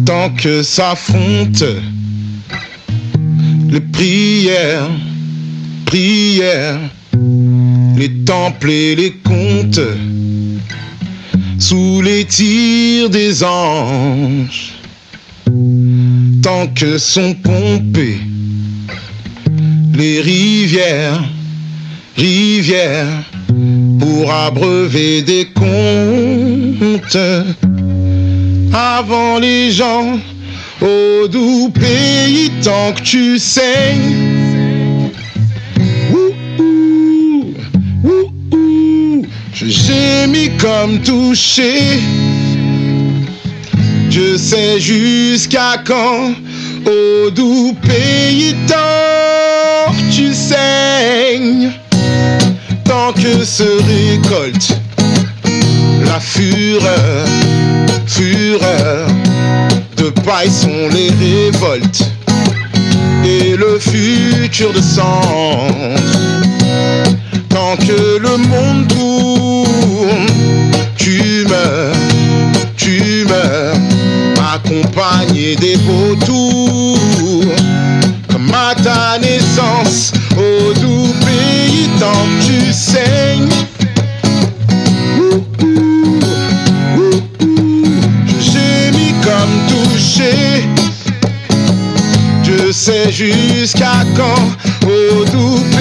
tant que s'affrontent les prières, les temples et les contes, sous les tirs des anges, tant que sont pompées les rivières, pour abreuver des contes, avant les gens, au doux pays, tant que tu saignes. Je gémis comme touché. Je sais jusqu'à quand, au doux pays, tant que tu saignes. Tant que se récolte la fureur de paille sont les révoltes et le futur de cendre. Tant que le monde tourne, tu meurs, accompagné des vautours, comme à ta naissance, au doux pays, tant que tu saignes. Je gémis comme touché. Je sais jusqu'à quand, au doux pays.